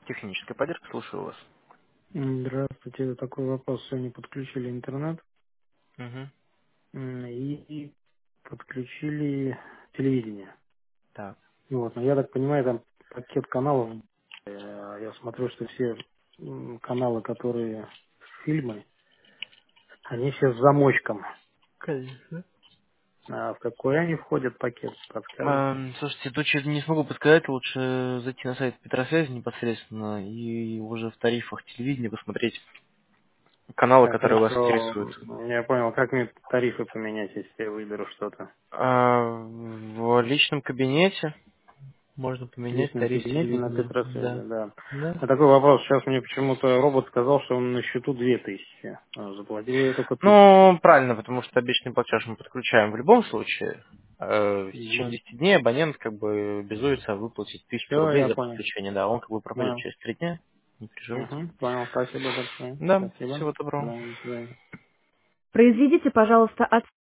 Техническая поддержка, слушаю вас. Здравствуйте. Такой вопрос. Сегодня подключили интернет Угу. и подключили телевидение. Так. Вот. Но я так понимаю, там пакет каналов. Я смотрю, что все каналы, которые фильмы, они все с замочком. Конечно. А в какой они входят пакет, подскажете? Слушайте, тут что-то не смогу подсказать, лучше зайти на сайт Петросвязи непосредственно и уже в тарифах телевидения посмотреть каналы, Так, которые вас хорошо. интересуют. Я понял, как мне тарифы поменять, если я выберу что-то. В личном кабинете можно В поменять личном тариф кабинете на телевидения. Петросвязи, Да. да. Да. А такой вопрос. Сейчас мне почему-то робот сказал, что он на счету 2000. Заплатил я только 1000. Ну, правильно, потому что обещанный платеж мы подключаем в любом случае. В течение Угу. 10 дней абонент как бы обязуется выплатить 1000 Все, рублей я за понял. подключение. Да, он как бы пропадет Понял. через 3 дня. Не переживайте. Угу. Понял. Спасибо большое. Да, Спасибо. всего доброго. Да, до свидания. Произведите, пожалуйста,